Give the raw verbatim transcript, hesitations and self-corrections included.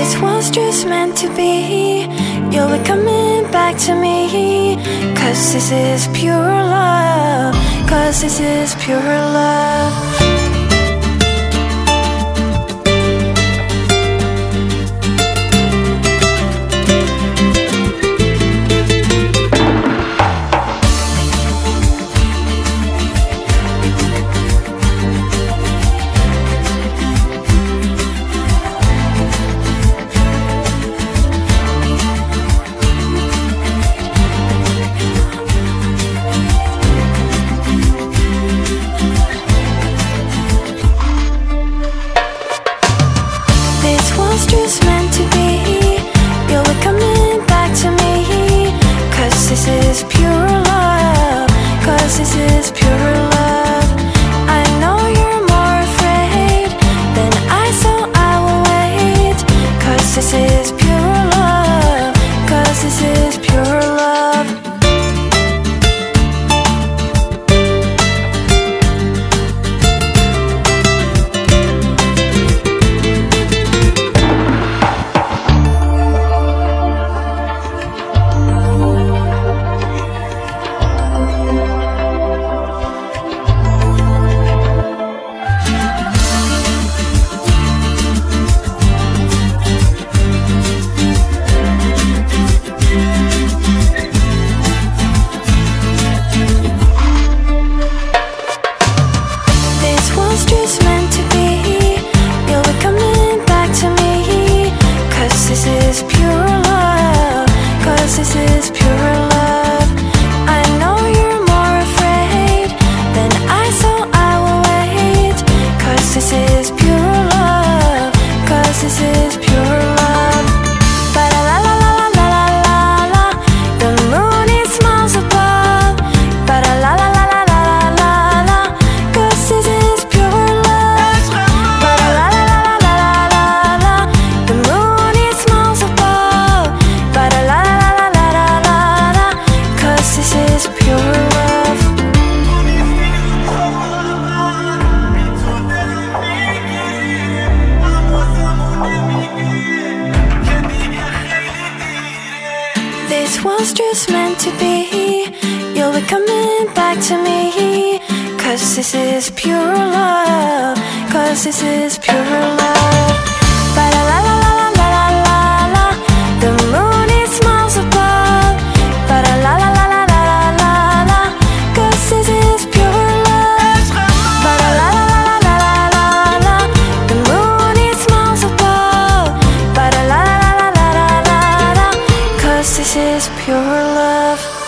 This was just meant to be. You'll be coming back to me. Cause this is pure love. Cause this is pure love. Just meant to be. You'll be coming back to me. Cause this is pure love. Cause this is pure love. I know you're more afraid than I, so I will wait. Cause this is pure love. Cause this is pure love. Just meant to be. You'll be coming back to me. Cause this is pure love. Cause this is pure love. I know you're more afraid than I, so I will wait. Cause this is pure love. Cause this is pure love. Ba la la la la la la la la. The moon it smiles above. Ba la la la la la la la la. Cause this is pure love. Ba la la la la la la la. The moon it smiles above. Ba la la la la la la la la. Cause this is pure love. This was just meant to be. You'll be coming back to me. Cause this is pure love. Cause this is pure love. Ba la la la la la la la la. The moon it smiles above. Ba la la la la la la la la. Cause this is pure love. Ba la la la la la la la la. The moon it smiles above. Ba la la la la la la la. Cause this is pure love.